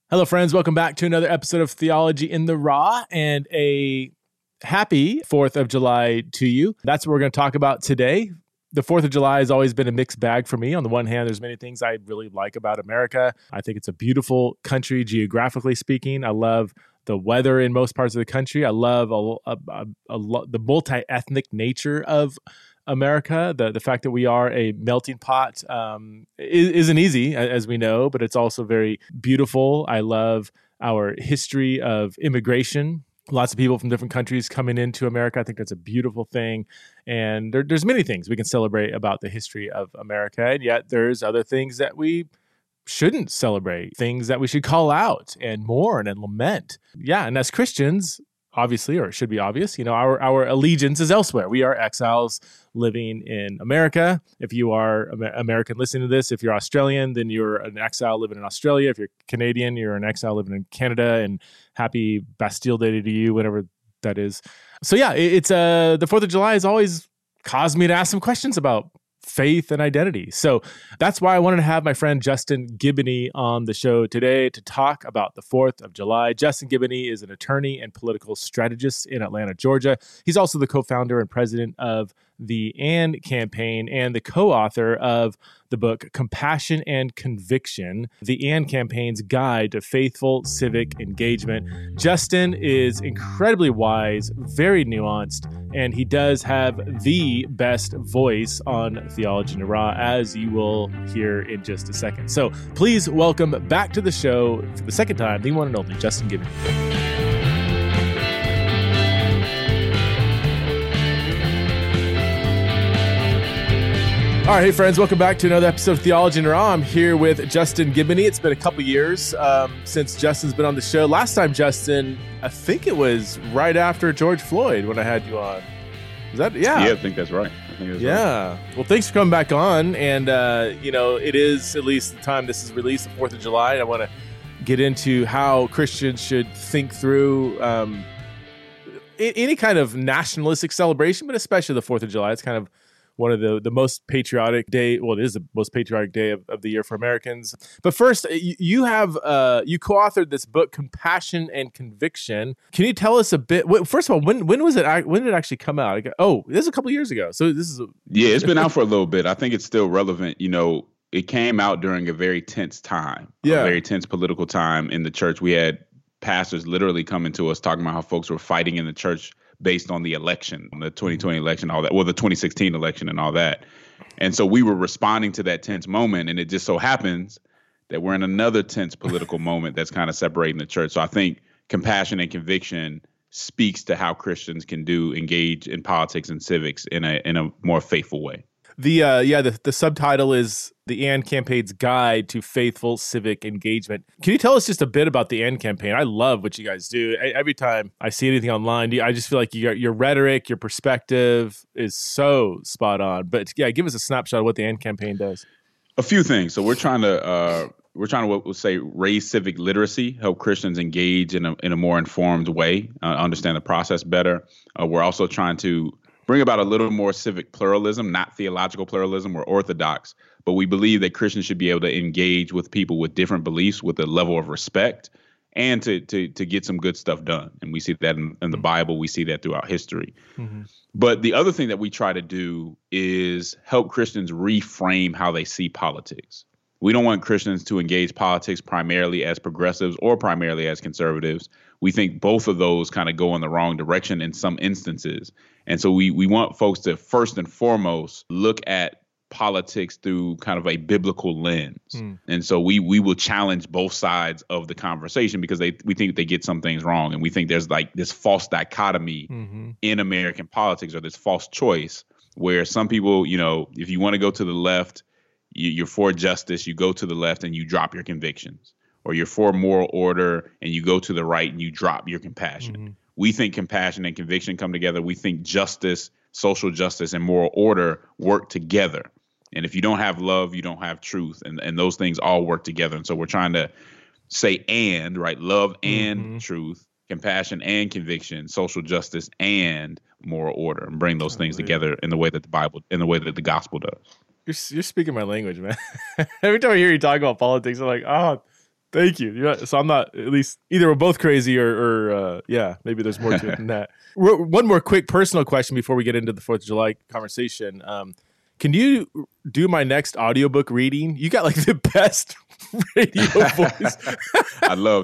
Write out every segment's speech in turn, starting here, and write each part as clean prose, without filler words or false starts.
Hello, friends. Welcome back to another episode of Theology in the Raw, and a happy 4th of July to you. That's what we're going to talk about today. The 4th of July has always been a mixed bag for me. On the one hand, there's many things I really like about America. I think it's a beautiful country, geographically speaking. I love the weather in most parts of the country. I love the multi-ethnic nature of America. The fact that we are a melting pot isn't easy, as we know, but it's also very beautiful. I love our history of immigration. Lots of people from different countries coming into America. I think that's a beautiful thing. And there's many things we can celebrate about the history of America. And yet there's other things that we shouldn't celebrate, things that we should call out and mourn and lament. Yeah, and as Christians, obviously, or it should be obvious, our allegiance is elsewhere. We are exiles living in America. If you are American listening to this, if you're Australian, then you're an exile living in Australia. If you're Canadian, you're an exile living in Canada. And happy Bastille Day to you, whatever that is. So yeah, it's the 4th of July has always caused me to ask some questions about faith and identity. So that's why I wanted to have my friend Justin Giboney on the show today to talk about the 4th of July. Justin Giboney is an attorney and political strategist in Atlanta, Georgia. He's also the co-founder and president of the AND campaign and the co-author of the book Compassion and Conviction, the AND campaign's guide to faithful civic engagement. Justin is incredibly wise, very nuanced, and he does have the best voice on Theology in the Raw, as you will hear in just a second. So please welcome back to the show for the second time, the one and only Justin Giboney. All right, hey friends, welcome back to another episode of Theology in the Raw. I'm here with Justin Giboney. It's been a couple years since Justin's been on the show. Last time, Justin, I think it was right after George Floyd when I had you on. Is that yeah? Yeah, I think that's right. Right. Well, thanks for coming back on. And it is at least the time this is released, the 4th of July. And I want to get into how Christians should think through any kind of nationalistic celebration, but especially the 4th of July. It's kind of one of the most patriotic day. Well, it is the most patriotic day of the year for Americans. But first, you co-authored this book, Compassion and Conviction. Can you tell us a bit? First of all, when was it? When did it actually come out? This is a couple of years ago. So this is it's been out for a little bit. I think it's still relevant. It came out during a very tense time, a very tense political time in the church. We had pastors literally coming to us talking about how folks were fighting in the church based on the election, the 2020 election, all that, the 2016 election and all that. And so we were responding to that tense moment. And it just so happens that we're in another tense political moment that's kind of separating the church. So I think Compassion and Conviction speaks to how Christians can engage in politics and civics in a more faithful way. The subtitle is The AND Campaign's Guide to Faithful Civic Engagement. Can you tell us just a bit about the AND campaign? I love what you guys do. Every time I see anything online, I just feel like your rhetoric, your perspective is so spot on. But yeah, give us a snapshot of what the AND campaign does. A few things. So we're trying to we'll say raise civic literacy, help Christians engage in a more informed way, understand the process better. We're also trying to bring about a little more civic pluralism, not theological pluralism. We're orthodox, but we believe that Christians should be able to engage with people with different beliefs with a level of respect and to get some good stuff done. And we see that in the Bible. We see that throughout history. Mm-hmm. But the other thing that we try to do is help Christians reframe how they see politics. We don't want Christians to engage politics primarily as progressives or primarily as conservatives. We think both of those kind of go in the wrong direction in some instances. And so we want folks to first and foremost look at politics through kind of a biblical lens. And so we will challenge both sides of the conversation because we think they get some things wrong. And we think there's like this false dichotomy in American politics, or this false choice where some people, if you want to go to the left, you're for justice, you go to the left and you drop your convictions. Or you're for moral order and you go to the right and you drop your compassion. We think compassion and conviction come together. We think justice, social justice, and moral order work together. And if you don't have love, you don't have truth. And those things all work together. And so we're trying to say love and truth, compassion and conviction, social justice and moral order, and bring those things together in the way that the gospel does. You're speaking my language, man. Every time I hear you talk about politics, I'm like, oh, Thank you. Yeah, so I'm not, at least either we're both crazy or yeah, maybe there's more to it than that. One more quick personal question before we get into the 4th of July conversation. Can you do my next audiobook reading? You got like the best radio voice. I'd love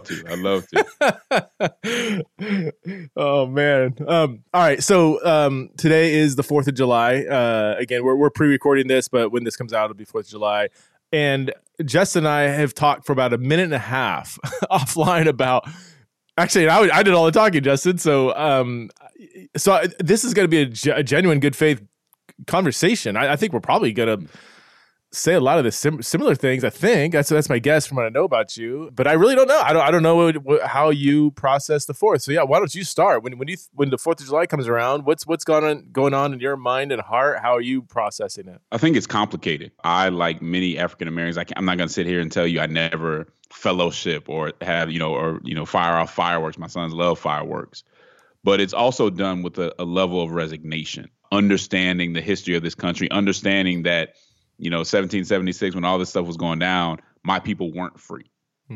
to. Oh man. All right. So today is the 4th of July. Again, we're pre-recording this, but when this comes out, it'll be 4th of July. And Jess and I have talked for about a minute and a half offline about. Actually, I did all the talking, Justin. So this is going to be a genuine good faith conversation. I think we're probably going to say a lot of the similar things. I think that's my guess from what I know about you. But I really don't know. I don't know how you process the 4th. So yeah, why don't you start when the 4th of July comes around? What's going on in your mind and heart? How are you processing it? I think it's complicated. I, like many African Americans, I'm not going to sit here and tell you I never fellowship or have fire off fireworks. My sons love fireworks, but it's also done with a level of resignation, understanding the history of this country, understanding that 1776, when all this stuff was going down, my people weren't free.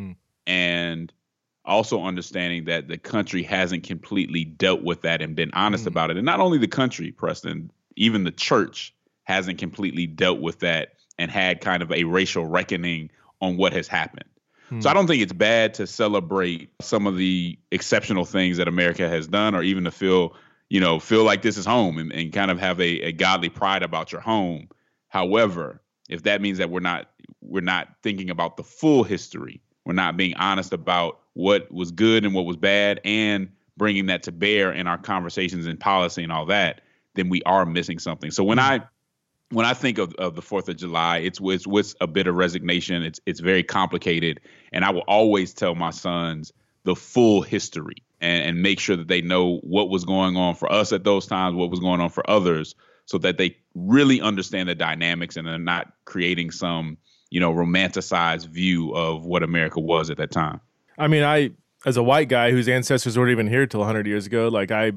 And also understanding that the country hasn't completely dealt with that and been honest about it. And not only the country, Preston, even the church hasn't completely dealt with that and had kind of a racial reckoning on what has happened. So I don't think it's bad to celebrate some of the exceptional things that America has done, or even to feel like this is home and kind of have a godly pride about your home. However, if that means that we're not thinking about the full history, we're not being honest about what was good and what was bad, and bringing that to bear in our conversations and policy and all that, then we are missing something. So when I think of the 4th of July, it's with a bit of resignation. It's very complicated, and I will always tell my sons the full history and make sure that they know what was going on for us at those times, what was going on for others, so that they really understand the dynamics and they're not creating some, romanticized view of what America was at that time. I mean, as a white guy whose ancestors weren't even here till 100 years ago, like I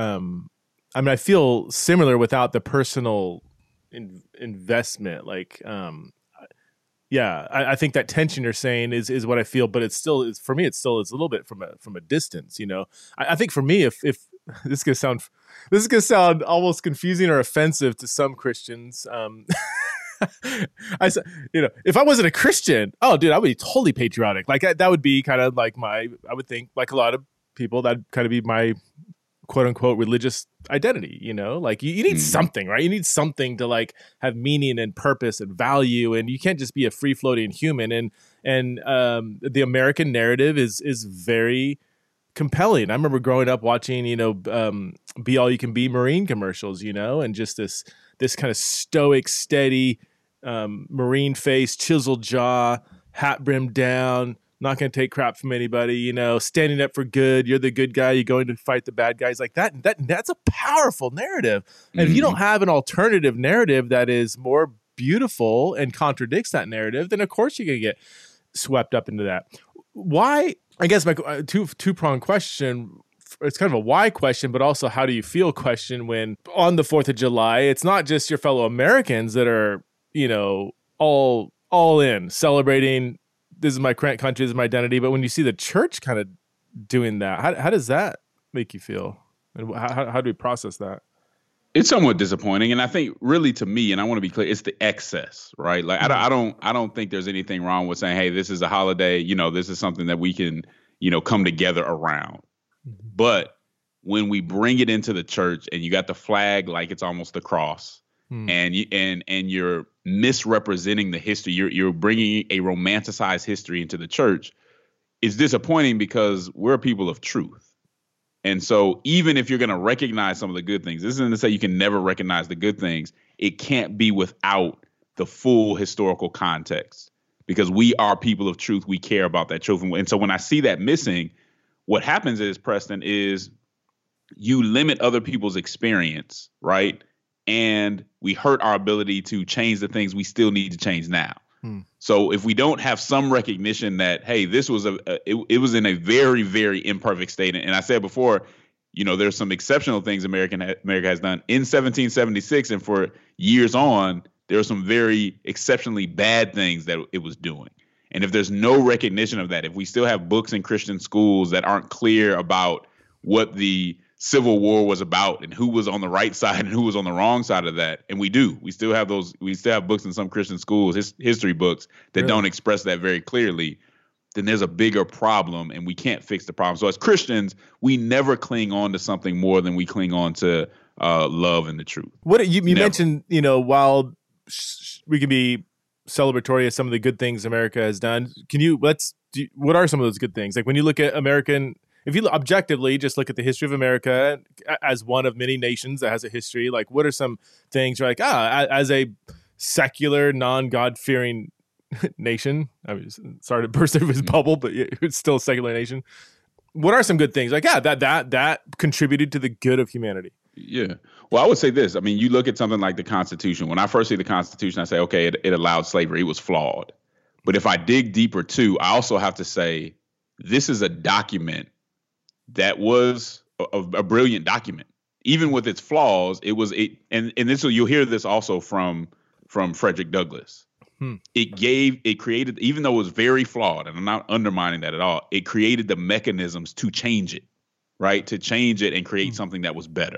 feel similar without the personal investment. Like, I think that tension you're saying is what I feel, but it's still, for me, it's a little bit from a distance. I think for me, if this is gonna sound almost confusing or offensive to some Christians. If I wasn't a Christian, oh, dude, I would be totally patriotic. Like that would be kind of like I would think, like a lot of people, that'd kind of be my quote unquote religious identity. Like you need something, right? You need something to like have meaning and purpose and value, and you can't just be a free floating human. And the American narrative is very compelling. I remember growing up watching, Be All You Can Be Marine commercials, and just this kind of stoic, steady, Marine face, chiseled jaw, hat brimmed down, not going to take crap from anybody, standing up for good. You're the good guy. You're going to fight the bad guys like that. That's a powerful narrative. And if you don't have an alternative narrative that is more beautiful and contradicts that narrative, then of course you're going to get swept up into that. Why? I guess my two-pronged question, it's kind of a why question, but also how do you feel question when on the 4th of July, it's not just your fellow Americans that are, all in celebrating, this is my country, this is my identity. But when you see the church kind of doing that, how does that make you feel? And how do we process that? It's somewhat disappointing. And I think really to me, and I want to be clear, it's the excess, right? Like I don't think there's anything wrong with saying, hey, this is a holiday, this is something that we can, come together around. Mm-hmm. But when we bring it into the church and you got the flag like it's almost the cross, and you're misrepresenting the history, you're bringing a romanticized history into the church, it's disappointing because we're a people of truth. And so even if you're going to recognize some of the good things, this isn't to say you can never recognize the good things. It can't be without the full historical context, because we are people of truth. We care about that truth. And so when I see that missing, what happens is, Preston, is you limit other people's experience, right? And we hurt our ability to change the things we still need to change now. So if we don't have some recognition that, hey, this was it was in a very, very imperfect state. And I said before, there's some exceptional things America has done in 1776. And for years on, there were some very exceptionally bad things that it was doing. And if there's no recognition of that, if we still have books in Christian schools that aren't clear about what the Civil War was about and who was on the right side and who was on the wrong side of that, and we still have books in some Christian schools, history books that don't express that very clearly, then there's a bigger problem and we can't fix the problem. So as Christians, we never cling on to something more than we cling on to love and the truth. What you mentioned, while we can be celebratory of some of the good things America has done, what are some of those good things? Like when you look at if you objectively just look at the history of America as one of many nations that has a history, like what are some things you're like, as a secular, non-God-fearing nation, I mean, sorry to burst everybody's bubble, but it's still a secular nation. What are some good things? Like, that contributed to the good of humanity. Yeah. Well, I would say this. I mean, you look at something like the Constitution. When I first see the Constitution, I say, okay, it allowed slavery. It was flawed. But if I dig deeper too, I also have to say this is a document that was a brilliant document. Even with its flaws, and this, you'll hear this also from Frederick Douglass. It created, even though it was very flawed, and I'm not undermining that at all, it created the mechanisms to change it, right? To change it and create something that was better.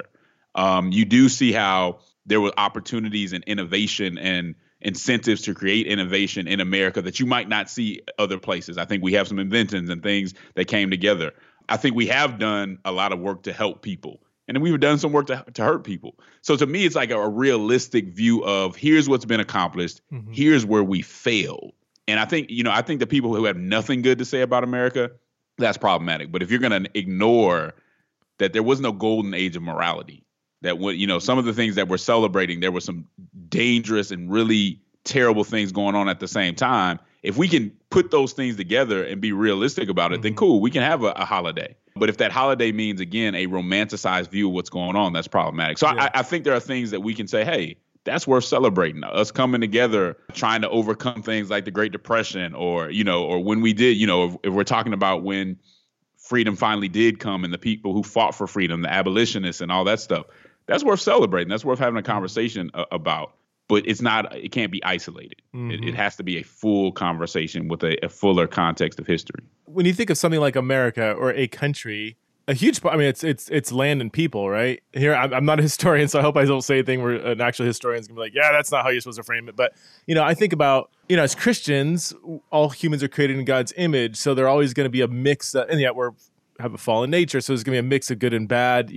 You do see how there were opportunities and innovation and incentives to create innovation in America that you might not see other places. I think we have some inventions and things that came together. I think we have done a lot of work to help people. And then we've done some work to hurt people. So to me, it's like a realistic view of here's what's been accomplished. Mm-hmm. Here's where we failed. And I think the people who have nothing good to say about America, that's problematic. But if you're going to ignore that there was no golden age of morality, that some of the things that we're celebrating, there were some dangerous and really terrible things going on at the same time. If we can put those things together and be realistic about it, then cool, we can have a holiday. But if that holiday means, again, a romanticized view of what's going on, that's problematic. So I think there are things that we can say, hey, that's worth celebrating. Us coming together, trying to overcome things like the Great Depression or when we did, if we're talking about when freedom finally did come and the people who fought for freedom, the abolitionists and all that stuff, that's worth celebrating. That's worth having a conversation about. But it can't be isolated. Mm-hmm. It has to be a full conversation with a fuller context of history. When you think of something like America or a country, a huge part, I mean, it's land and people, right? Here, I'm not a historian, so I hope I don't say anything where an actual historian's gonna be like, yeah, that's not how you're supposed to frame it. But, I think about, as Christians, all humans are created in God's image, so they're always going to be a mix, and yet we have a fallen nature, so there's going to be a mix of good and bad,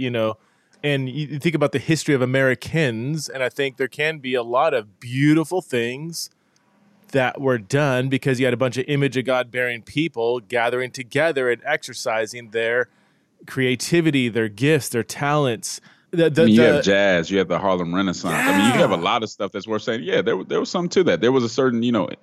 And you think about the history of Americans, and I think there can be a lot of beautiful things that were done because you had a bunch of image of God-bearing people gathering together and exercising their creativity, their gifts, their talents. You have jazz, you have the Harlem Renaissance. Yeah. I mean, you have a lot of stuff that's worth saying. Yeah, there was something to that. There was a certain,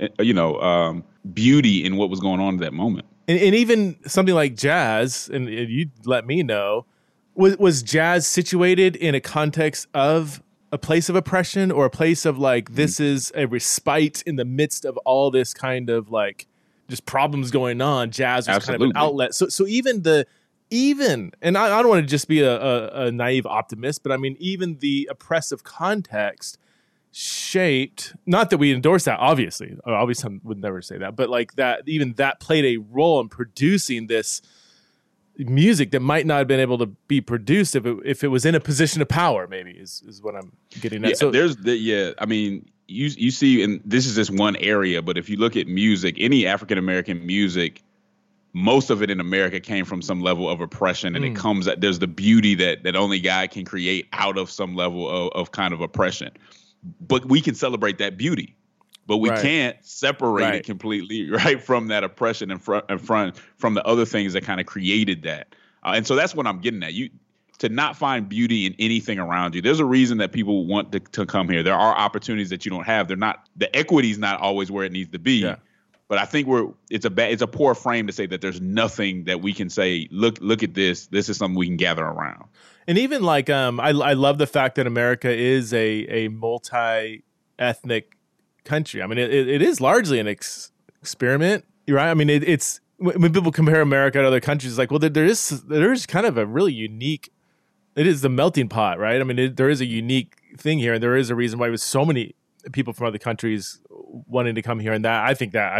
beauty in what was going on at that moment. And even something like jazz, and you let me know, was jazz situated in a context of a place of oppression or a place of this is a respite in the midst of all this kind of just problems going on? Jazz was kind of an outlet. So even and I don't want to just be a naive optimist, but I mean, even the oppressive context shaped, not that we endorse that, obviously I would never say that, but that, even that played a role in producing this music that might not have been able to be produced if it was in a position of power, maybe is what I'm getting at. Yeah, I mean, you see, and this is just one area, but if you look at music, any African-American music, most of it in America came from some level of oppression, and there's the beauty that only God can create out of some level of kind of oppression. But we can celebrate that beauty. But we can't separate it completely, right, from that oppression and from the other things that kind of created that. And so that's what I'm getting at. To not find beauty in anything around you. There's a reason that people want to come here. There are opportunities that you don't have. The equity's not always where it needs to be. Yeah. But I think it's a poor frame to say that there's nothing that we can say, look at this. This is something we can gather around. And even I love the fact that America is a multi-ethnic country. I mean, it is largely an experiment, right? I mean, it's when people compare America to other countries, it's there is kind of a really unique. It is the melting pot, right? I mean, there is a unique thing here, and there is a reason why there's so many people from other countries wanting to come here. And that I think that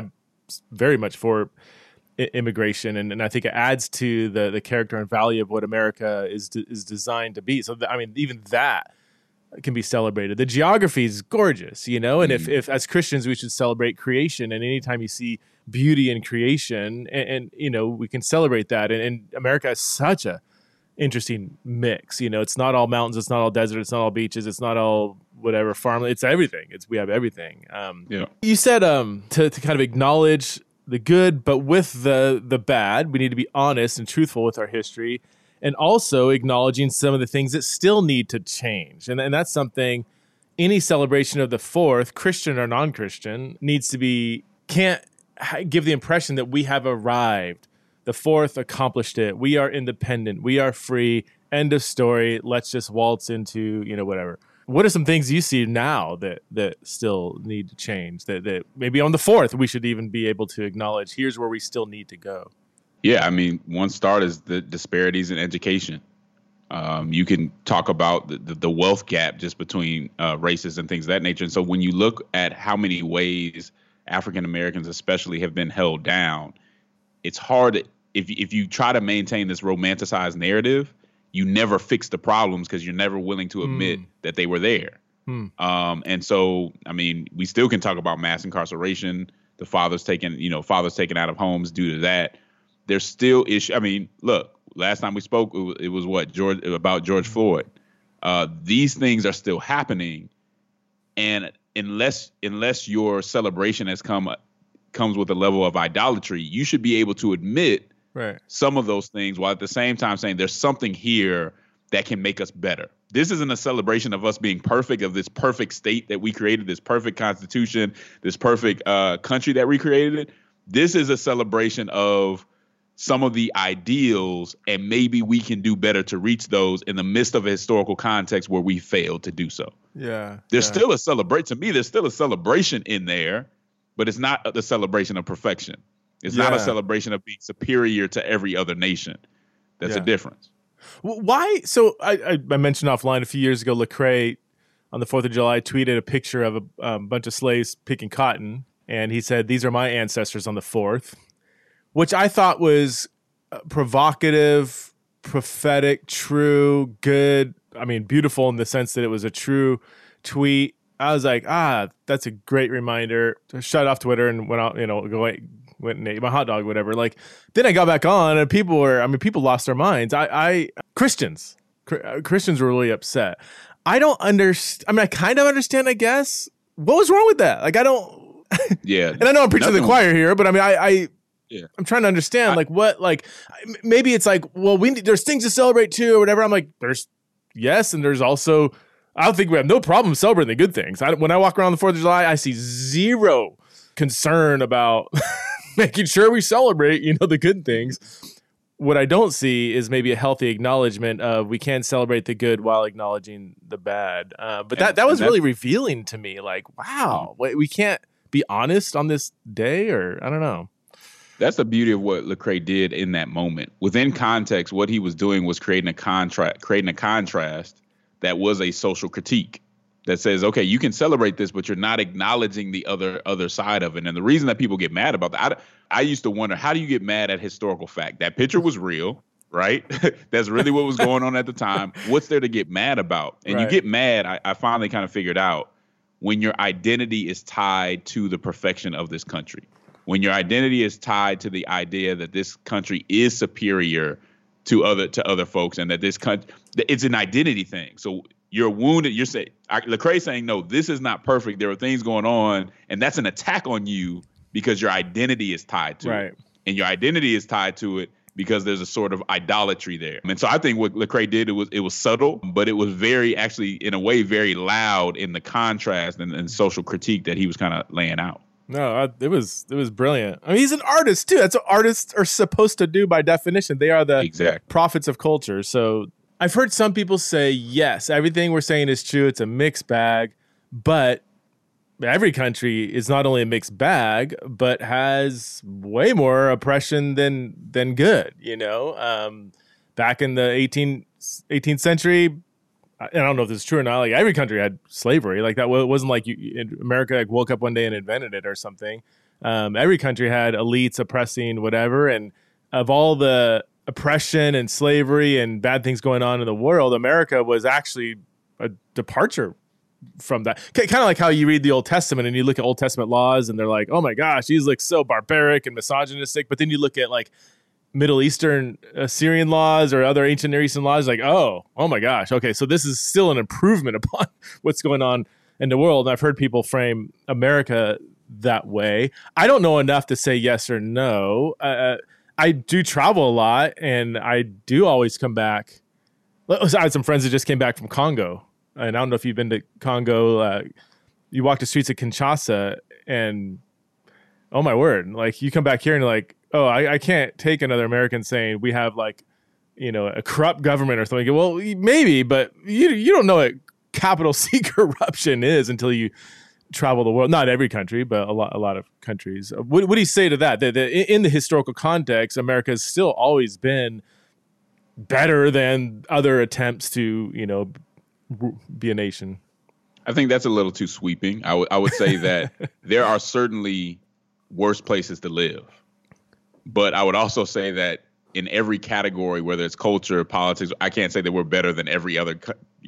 very much for immigration, and I think it adds to the character and value of what America is designed to be. So even that can be celebrated. The geography is gorgeous, and if as Christians we should celebrate creation, and anytime you see beauty in creation, and we can celebrate that. And America is such a interesting mix. It's not all mountains, it's not all desert, it's not all beaches, it's not all whatever farmland. It's everything. We have everything. You said to kind of acknowledge the good, but with the bad, we need to be honest and truthful with our history, and also acknowledging some of the things that still need to change. And that's something any celebration of the 4th, Christian or non-Christian, can't give the impression that we have arrived. The 4th accomplished it. We are independent. We are free. End of story. Let's just waltz into, whatever. What are some things you see now that still need to change? That maybe on the 4th we should even be able to acknowledge, here's where we still need to go. Yeah, one start is the disparities in education. You can talk about the wealth gap just between races and things of that nature. And so when you look at how many ways African Americans especially have been held down, it's hard if you try to maintain this romanticized narrative, you never fix the problems because you're never willing to admit that they were there. And so, we still can talk about mass incarceration, the fathers taken out of homes due to that. There's still issue. Look, last time we spoke, it was about George Floyd. These things are still happening, and unless your celebration comes with a level of idolatry, you should be able to admit some of those things while at the same time saying there's something here that can make us better. This isn't a celebration of us being perfect, of this perfect state that we created, this perfect constitution, this perfect country that we created. This is a celebration of some of the ideals, and maybe we can do better to reach those in the midst of a historical context where we failed to do so. Yeah. There's still a celebration. To me, there's still a celebration in there, but it's not the celebration of perfection. It's not a celebration of being superior to every other nation. That's a difference. Why? So I mentioned offline a few years ago, Lecrae on the 4th of July tweeted a picture of a bunch of slaves picking cotton. And he said, "These are my ancestors on the 4th," which I thought was provocative, prophetic, true, good. Beautiful in the sense that it was a true tweet. I was like, that's a great reminder. I shut off Twitter and went out, went and ate my hot dog, whatever. Then I got back on and people lost their minds. Christians were really upset. I don't understand. I kind of understand, I guess. What was wrong with that? I don't. Yeah. And I know I'm preaching to the choir here, but I'm trying to understand, maybe it's there's things to celebrate too or whatever. I'm like, and there's also, I don't think we have no problem celebrating the good things. When I walk around the 4th of July, I see zero concern about making sure we celebrate, the good things. What I don't see is maybe a healthy acknowledgement of we can celebrate the good while acknowledging the bad. But that was really revealing to me. Wow, we can't be honest on this day, or I don't know. That's the beauty of what Lecrae did in that moment. Within context, what he was doing was creating a contrast that was a social critique that says, okay, you can celebrate this, but you're not acknowledging the other side of it. And the reason that people get mad about that, I used to wonder, how do you get mad at historical fact? That picture was real, right? That's really what was going on at the time. What's there to get mad about? And you get mad, I finally kind of figured out, when your identity is tied to the perfection of this country. When your identity is tied to the idea that this country is superior to other folks, and that this country, it's an identity thing. So you're wounded. You're saying, Lecrae saying, no, this is not perfect. There are things going on, and that's an attack on you because your identity is tied to it. And your identity is tied to it because there's a sort of idolatry there. And so I think what Lecrae did, it was subtle, but it was actually, in a way, very loud in the contrast and social critique that he was kind of laying out. No, it was brilliant. He's an artist too. That's what artists are supposed to do by definition. They are the prophets of culture. So I've heard some people say, yes, everything we're saying is true. It's a mixed bag, but every country is not only a mixed bag, but has way more oppression than good. Back in the 18th century, I don't know if this is true or not. Every country had slavery. That wasn't America woke up one day and invented it or something. Every country had elites oppressing whatever. And of all the oppression and slavery and bad things going on in the world, America was actually a departure from that. Kind of like how you read the Old Testament and you look at Old Testament laws and they're like, oh my gosh, these look so barbaric and misogynistic. But then you look at like Middle Eastern Syrian laws or other ancient Near Eastern laws, like, oh my gosh. Okay, so this is still an improvement upon what's going on in the world. And I've heard people frame America that way. I don't know enough to say yes or no. I do travel a lot and I do always come back. I had some friends that just came back from Congo. And I don't know if you've been to Congo. You walk the streets of Kinshasa and, oh my word, like you come back here and you're like, oh, I can't take another American saying we have like, a corrupt government or something. Well, maybe, but you don't know what capital C corruption is until you travel the world. Not every country, but a lot of countries. What do you say to that? That in the historical context, America has still always been better than other attempts to, be a nation. I think that's a little too sweeping. I would say that there are certainly worse places to live. But I would also say that in every category, whether it's culture, politics, I can't say that we're better than every other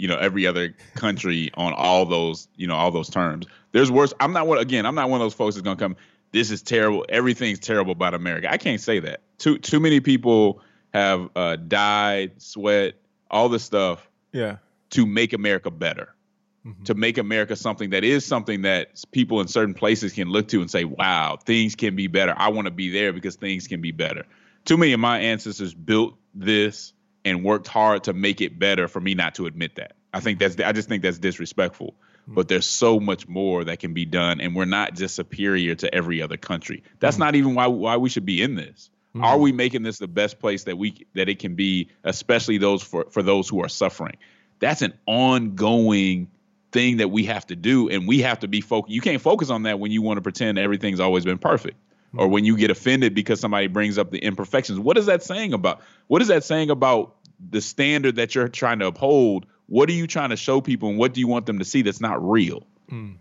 country on all those terms. There's worse. I'm not one of those folks that's going to come, this is terrible. Everything's terrible about America. I can't say that. Too many people have died, sweat, all this stuff to make America better. To make America something that people in certain places can look to and say, wow, things can be better. I want to be there because things can be better. Too many of my ancestors built this and worked hard to make it better for me not to admit that. I just think that's disrespectful. But there's so much more that can be done, and we're not just superior to every other country. That's not even why we should be in this. Are we making this the best place that it can be, especially for those who are suffering? That's an ongoing thing that we have to do, and we have to be focused. You can't focus on that when you want to pretend everything's always been perfect, or when you get offended because somebody brings up the imperfections. What is that saying about the standard that you're trying to uphold? What are you trying to show people, and what do you want them to see that's not real? And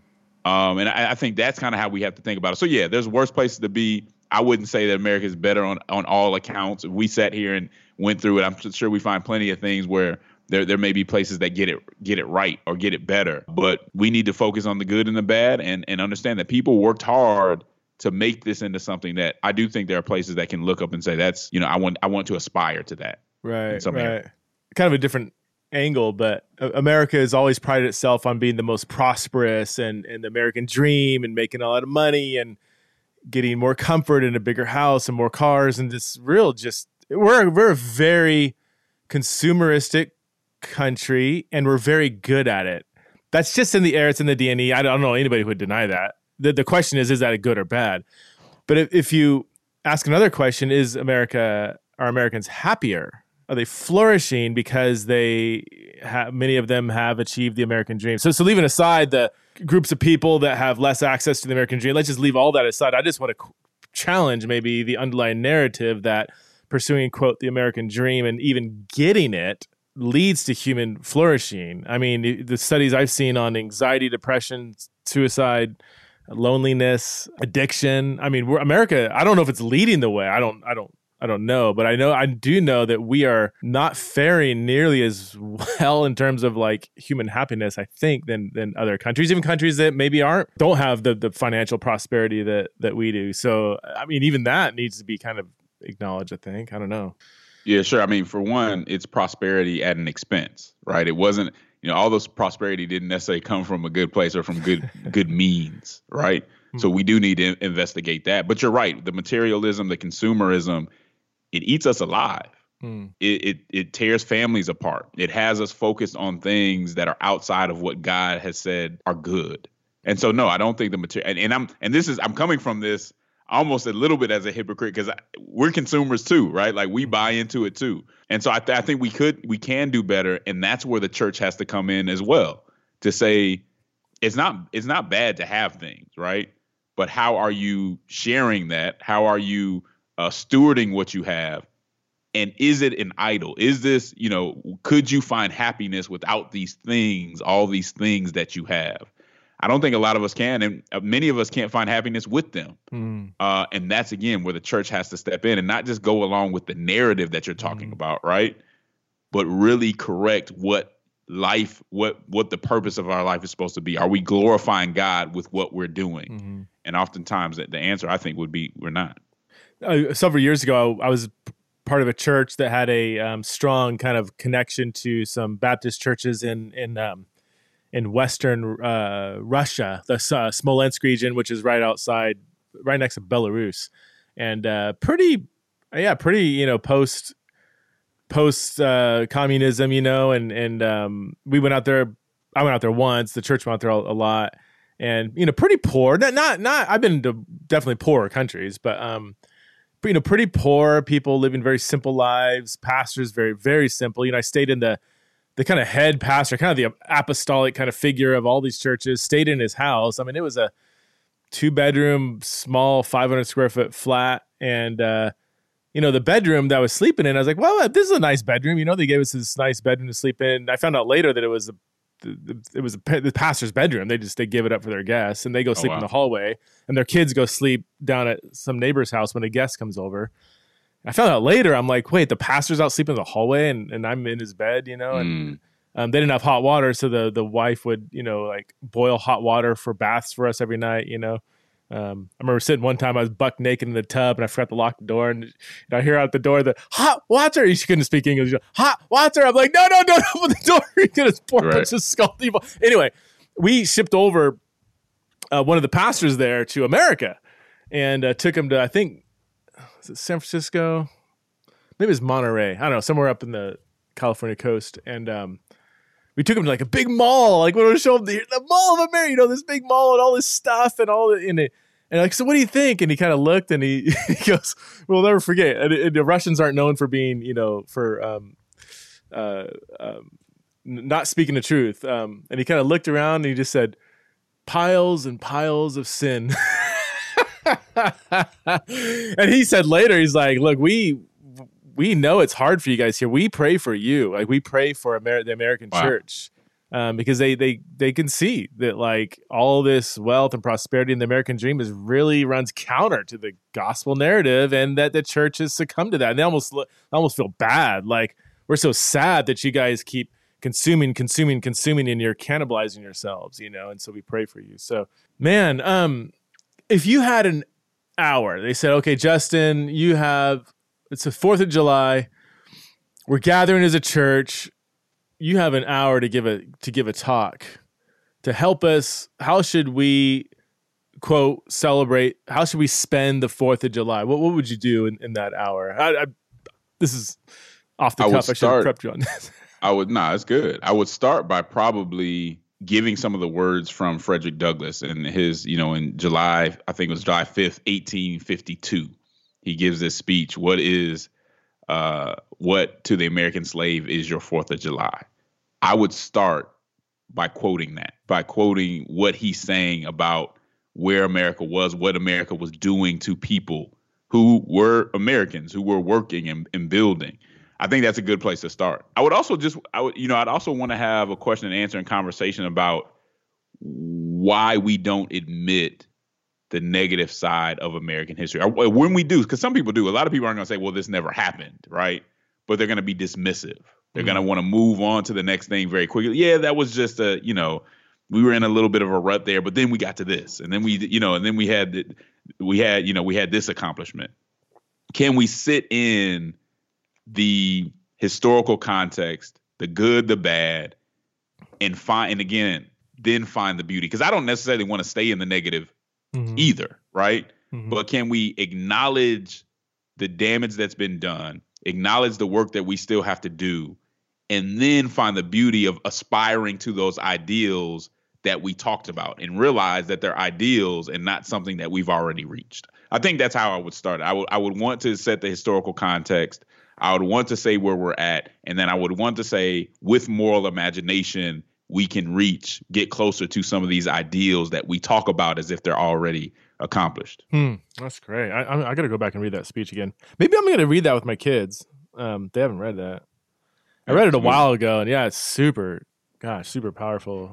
I think that's kind of how we have to think about it. So yeah, there's worse places to be. I wouldn't say that America is better on all accounts. If we sat here and went through it, I'm sure we find plenty of things where there may be places that get it right or get it better, but we need to focus on the good and the bad and understand that people worked hard to make this into something that I do think there are places that can look up and say, that's, I want to aspire to that. Right. Kind of a different angle, but America has always prided itself on being the most prosperous and the American dream and making a lot of money and getting more comfort in a bigger house and more cars and we're a very consumeristic country and we're very good at it. That's just in the air. It's in the DNA. I don't know anybody who would deny that. The question is that a good or bad? But if you ask another question, are Americans happier? Are they flourishing because many of them have achieved the American dream? So leaving aside the groups of people that have less access to the American dream, let's just leave all that aside. I just want to challenge maybe the underlying narrative that pursuing, quote, the American dream and even getting it leads to human flourishing. I mean, the studies I've seen on anxiety, depression, suicide, loneliness, addiction. I mean, America, I don't know if it's leading the way. I don't know, but I do know that we are not faring nearly as well in terms of like human happiness, I think, than other countries, even countries that maybe don't have the financial prosperity that we do. So, I mean, even that needs to be kind of acknowledged, I think. I don't know. Yeah, sure. I mean, for one, it's prosperity at an expense, right? It wasn't, all those prosperity didn't necessarily come from a good place or from good means, right? So we do need to investigate that. But you're right. The materialism, the consumerism, it eats us alive. It tears families apart. It has us focused on things that are outside of what God has said are good. And so, no, I don't think the material, I'm coming from this almost a little bit as a hypocrite because we're consumers too, right? Like we buy into it too. And so I think we can do better. And that's where the church has to come in as well to say, it's not bad to have things, right? But how are you sharing that? How are you stewarding what you have? And is it an idol? Is this, could you find happiness without these things, all these things that you have? I don't think a lot of us can, and many of us can't find happiness with them. Mm. And that's, again, where the church has to step in and not just go along with the narrative that you're talking about, right? But really correct what the purpose of our life is supposed to be. Are we glorifying God with what we're doing? Mm-hmm. And oftentimes the answer, I think, would be we're not. Several years ago, I was part of a church that had a strong kind of connection to some Baptist churches in Western Russia, the Smolensk region, which is right next to Belarus, and pretty, post communism, and we went out there. I went out there once. The church went out there a lot, and pretty poor. Not. I've been to definitely poorer countries, but pretty poor people living very simple lives. Pastors very, very simple. I stayed in the kind of head pastor, kind of the apostolic kind of figure of all these churches. Stayed in his house. I mean, it was a 2-bedroom, small, 500 square foot flat, and the bedroom that I was sleeping in, I was like, well, this is a nice bedroom. They gave us this nice bedroom to sleep in. I found out later that it was the pastor's bedroom. They give it up for their guests, and they go sleep in the hallway, and their kids go sleep down at some neighbor's house when a guest comes over. I found out later, I'm like, wait, the pastor's out sleeping in the hallway, and I'm in his bed, and they didn't have hot water, so the wife would, boil hot water for baths for us every night, I remember sitting one time, I was buck naked in the tub, and I forgot to lock the door, and I hear out the door, the hot water. She couldn't speak English. Hot water. I'm like, no, open the door. He's going to pour a bunch of scalding. Anyway, we shipped over one of the pastors there to America, and took him to, I think, is it San Francisco? Maybe it's Monterey. I don't know, somewhere up in the California coast. And we took him to like a big mall, like when we show him the Mall of America, this big mall and all this stuff and all in it. And like, so what do you think? And he kind of looked and he goes, we'll never forget. And the Russians aren't known for being, for not speaking the truth. And he kind of looked around and he just said, piles and piles of sin. And he said later, he's like, look, we know it's hard for you guys here. We pray for you. Like, we pray for the American church, because they can see that like all this wealth and prosperity in the American dream really runs counter to the gospel narrative, and that the church has succumbed to that. And they almost feel bad. Like, we're so sad that you guys keep consuming, and you're cannibalizing yourselves, and so we pray for you. So, man, if you had an hour, they said, okay, Justin, it's the 4th of July. We're gathering as a church. You have an hour to give a talk to help us. How should we, quote, celebrate? How should we spend the 4th of July? What would you do in that hour? This is off the cuff. I should have prepped you on this. It's good. I would start by probably giving some of the words from Frederick Douglass and his, in July, I think it was July 5th, 1852. He gives this speech. What to the American slave is your 4th of July? I would start by quoting what he's saying about where America was, what America was doing to people who were Americans, who were working and building. I think that's a good place to start. I'd also want to have a question and answer and conversation about why we don't admit the negative side of American history. Or when we do, because some people do. A lot of people aren't going to say, well, this never happened, right? But they're going to be dismissive. They're going to want to move on to the next thing very quickly. Yeah, that was just we were in a little bit of a rut there, but then we got to this. And then we had this accomplishment. Can we sit in the historical context, the good, the bad, and then find the beauty? Because I don't necessarily want to stay in the negative either, right? Mm-hmm. But can we acknowledge the damage that's been done, acknowledge the work that we still have to do, and then find the beauty of aspiring to those ideals that we talked about and realize that they're ideals and not something that we've already reached? I think that's how I would start. I would want to set the historical context. I would want to say where we're at, and then I would want to say, with moral imagination, we can get closer to some of these ideals that we talk about as if they're already accomplished. That's great. I got to go back and read that speech again. Maybe I'm going to read that with my kids. They haven't read that. I read it a while ago, and yeah, it's super powerful.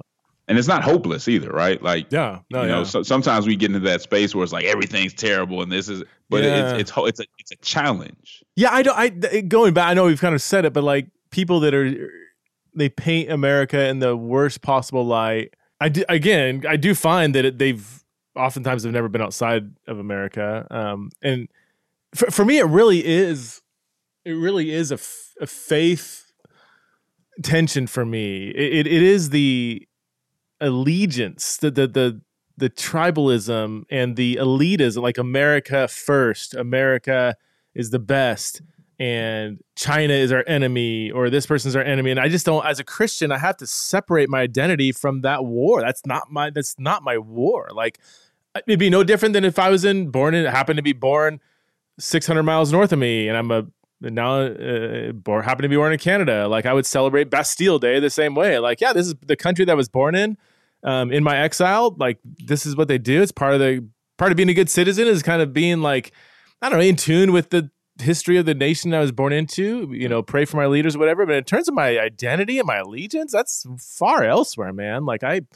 And it's not hopeless either, right? Like, Yeah, no, you know, yeah. so sometimes we get into that space where it's like everything's terrible and this is, but Yeah. it's a challenge. Yeah, going back, I know we've kind of said it, but like people they paint America in the worst possible light. I do find that they've oftentimes have never been outside of America. And for me, it really is a faith tension for me. It is the allegiance, the tribalism and the elitism, like America first, America is the best, and China is our enemy, or this person's our enemy. And I just don't, as a Christian, I have to separate my identity from that war. That's not my war. Like, it'd be no different than if I was happened to be born 600 miles north of me, and I'm happen to be born in Canada. Like, I would celebrate Bastille Day the same way. Like, yeah, this is the country that I was born in my exile. Like, this is what they do. It's part of being a good citizen is kind of being like, I don't know, in tune with the history of the nation I was born into, you know, pray for my leaders or whatever. But in terms of my identity and my allegiance, that's far elsewhere, man. Like, and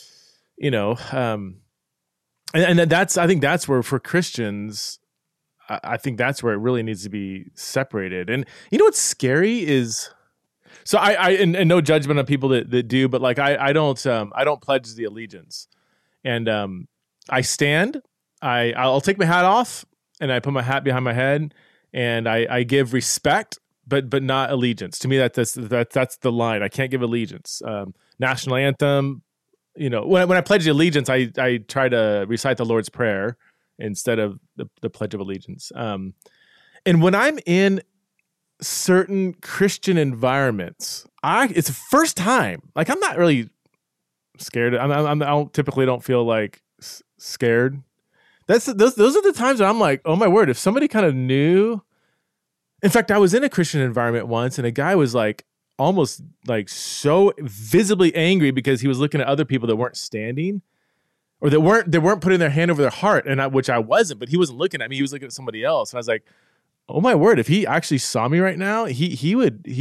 I think that's where, for Christians, I think that's where it really needs to be separated. And you know what's scary is, so and no judgment on people that do, but like I don't pledge the allegiance, and I stand, I'll take my hat off and I put my hat behind my head, and I give respect, but not allegiance. To me, that's the line. I can't give allegiance. National anthem, you know, when I pledge the allegiance, I try to recite the Lord's Prayer instead of the Pledge of Allegiance. And when I'm in certain Christian environments, it's the first time, like, I'm not really scared. I typically don't feel like scared. Those are the times where I'm like, oh my word, if somebody kind of knew. In fact, I was in a Christian environment once, and a guy was like almost like so visibly angry because he was looking at other people that weren't standing, or they weren't putting their hand over their heart, and which I wasn't, but he wasn't looking at me. He was looking at somebody else. And I was like, oh my word, if he actually saw me right now, he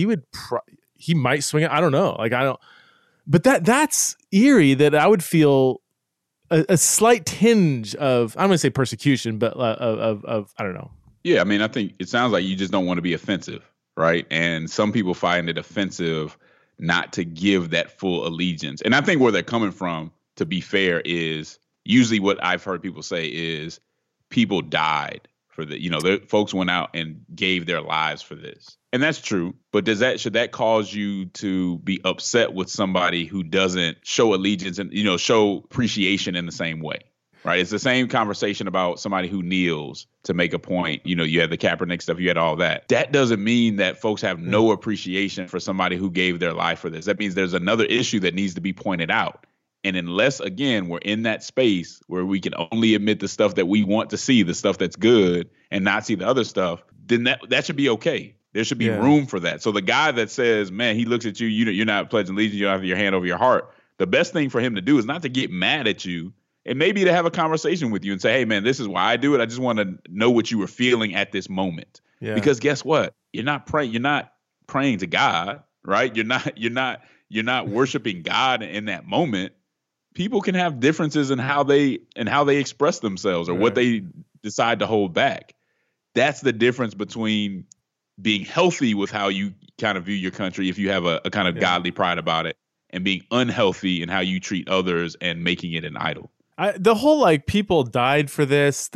might swing it. I don't know. Like, I don't, but that's eerie that I would feel a slight tinge of, I'm going to say persecution, but of I don't know. Yeah. I mean, I think it sounds like you just don't want to be offensive, right? And some people find it offensive not to give that full allegiance. And I think where they're coming from, to be fair, is usually what I've heard people say is people died for the, you know, the folks went out and gave their lives for this. And that's true. But should that cause you to be upset with somebody who doesn't show allegiance and, you know, show appreciation in the same way? Right. It's the same conversation about somebody who kneels to make a point. You know, you had the Kaepernick stuff, you had all that. That doesn't mean that folks have no appreciation for somebody who gave their life for this. That means there's another issue that needs to be pointed out. And unless, again, we're in that space where we can only admit the stuff that we want to see, the stuff that's good, and not see the other stuff, then that should be okay. There should be room for that. So the guy that says, man, he looks at you, you're not pledging allegiance, you don't have your hand over your heart. The best thing for him to do is not to get mad at you, and maybe to have a conversation with you and say, hey, man, this is why I do it. I just want to know what you were feeling at this moment. Yeah. Because guess what? You're not praying to God, right? You're not worshiping God in that moment. People can have differences in how they express themselves or what they decide to hold back. That's the difference between being healthy with how you kind of view your country, if you have a kind of godly pride about it, and being unhealthy in how you treat others and making it an idol. The whole, like, people died for this,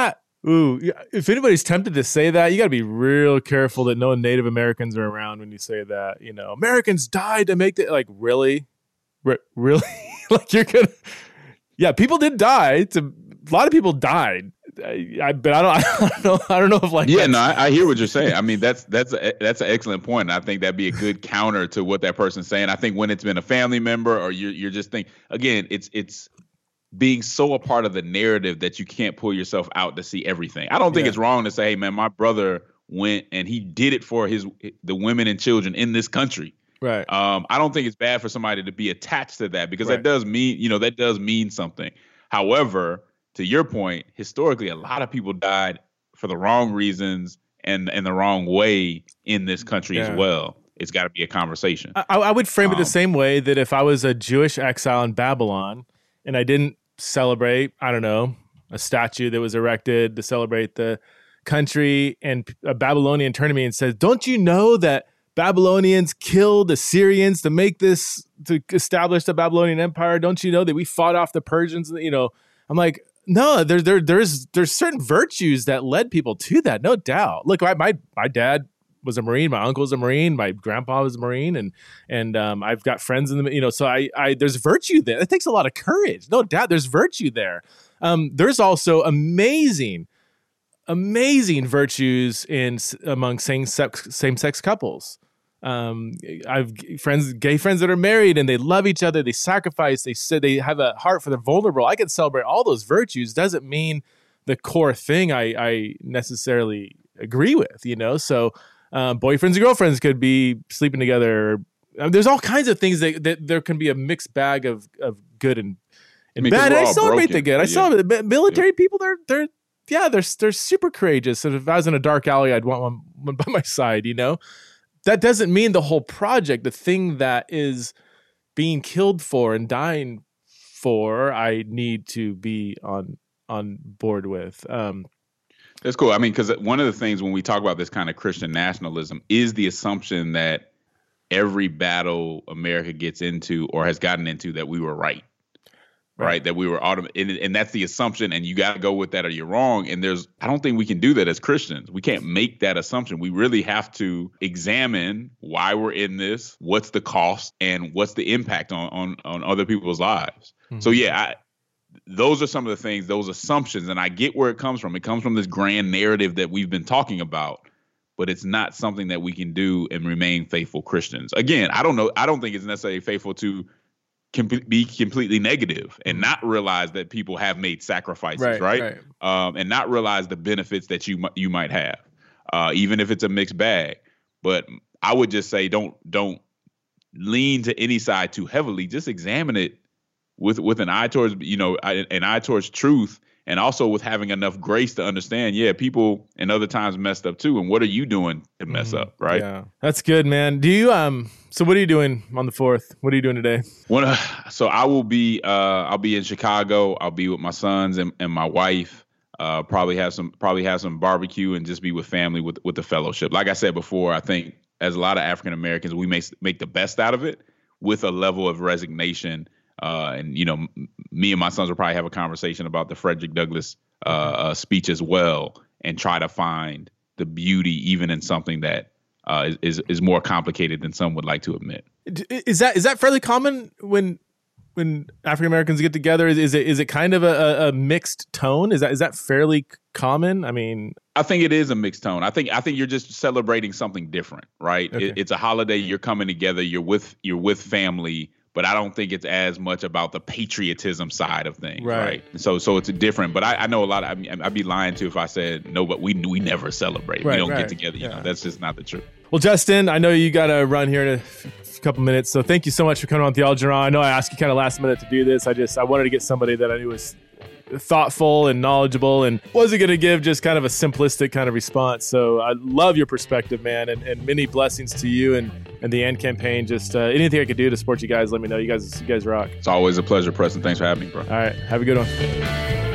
if anybody's tempted to say that, you got to be real careful that no Native Americans are around when you say that. You know, Americans died to make that. Like, really? Really? Like, you're gonna? Yeah, people did die. A lot of people died. But I don't know if, like. Yeah, no, I hear what you're saying. I mean, that's an excellent point. And I think that'd be a good counter to what that person's saying. I think when it's been a family member, or you're just thinking, again, it's being so a part of the narrative that you can't pull yourself out to see everything. I don't think it's wrong to say, hey, man, my brother went and he did it for the women and children in this country. Right. I don't think it's bad for somebody to be attached to that, because that does mean something. However, to your point, historically, a lot of people died for the wrong reasons and the wrong way in this country as well. it's got to be a conversation. I would frame it the same way that if I was a Jewish exile in Babylon and I didn't celebrate, I don't know, a statue that was erected to celebrate the country, and a Babylonian turned to me and said, don't you know that Babylonians killed Assyrians to make this, to establish the Babylonian Empire? Don't you know that we fought off the Persians? You know, I'm like, no, there's certain virtues that led people to that, no doubt. Look, my dad was a Marine, my uncle was a Marine, my grandpa was a Marine, and I've got friends in the, you know, so I there's virtue there. It takes a lot of courage, no doubt. There's virtue there. There's also amazing virtues among same-sex couples. I've gay friends that are married and they love each other. They sacrifice. They said they have a heart for the vulnerable. I can celebrate all those virtues. Doesn't mean the core thing I necessarily agree with, you know? So, boyfriends and girlfriends could be sleeping together. There's all kinds of things that there can be a mixed bag of good and bad. And I celebrate the good. I celebrate military people. They're super courageous. And if I was in a dark alley, I'd want one by my side, you know? That doesn't mean the whole project, the thing that is being killed for and dying for, I need to be on board with. That's cool. I mean, because one of the things when we talk about this kind of Christian nationalism is the assumption that every battle America gets into or has gotten into that we were right? That we were and that's the assumption, and you got to go with that or you're wrong. And I don't think we can do that as Christians. We can't make that assumption. We really have to examine why we're in this, what's the cost, and what's the impact on other people's lives. Mm-hmm. So those are some of the things, those assumptions, and I get where it comes from. It comes from this grand narrative that we've been talking about, but it's not something that we can do and remain faithful Christians. Again, I don't think it's necessarily faithful to be completely negative and not realize that people have made sacrifices, right? And not realize the benefits that you might have, even if it's a mixed bag. But I would just say don't lean to any side too heavily. Just examine it with an eye towards, an eye towards truth, and also with having enough grace to understand, people in other times messed up too. And what are you doing to mess up, right? Yeah, that's good, man. Do you, so what are you doing on the 4th? What are you doing today? So I will be, I'll be in Chicago. I'll be with my sons and my wife. Probably have some barbecue and just be with family with the fellowship. Like I said before, I think as a lot of African Americans, we make the best out of it with a level of resignation. And me and my sons will probably have a conversation about the Frederick Douglass speech as well, and try to find the beauty even in something that is more complicated than some would like to admit. Is that fairly common when African Americans get together? Is it kind of a mixed tone? Is that fairly common? I mean, I think it is a mixed tone. I think you're just celebrating something different, right? Okay. It's a holiday. You're coming together. You're with family. But I don't think it's as much about the patriotism side of things, right? So it's different. But I know a lot. I'd be lying to if I said no. But we never celebrate. We don't get together. You know, that's just not the truth. Well, Justin, I know you got to run here in a couple minutes, so thank you so much for coming on Theology in the Raw. I know I asked you kind of last minute to do this. I wanted to get somebody that I knew was thoughtful and knowledgeable and wasn't going to give just kind of a simplistic kind of response. So I love your perspective, man, and many blessings to you and the AND campaign. Just anything I could do to support you guys, let me know. You guys rock. It's always a pleasure, Preston. Thanks for having me, bro. All right. Have a good one.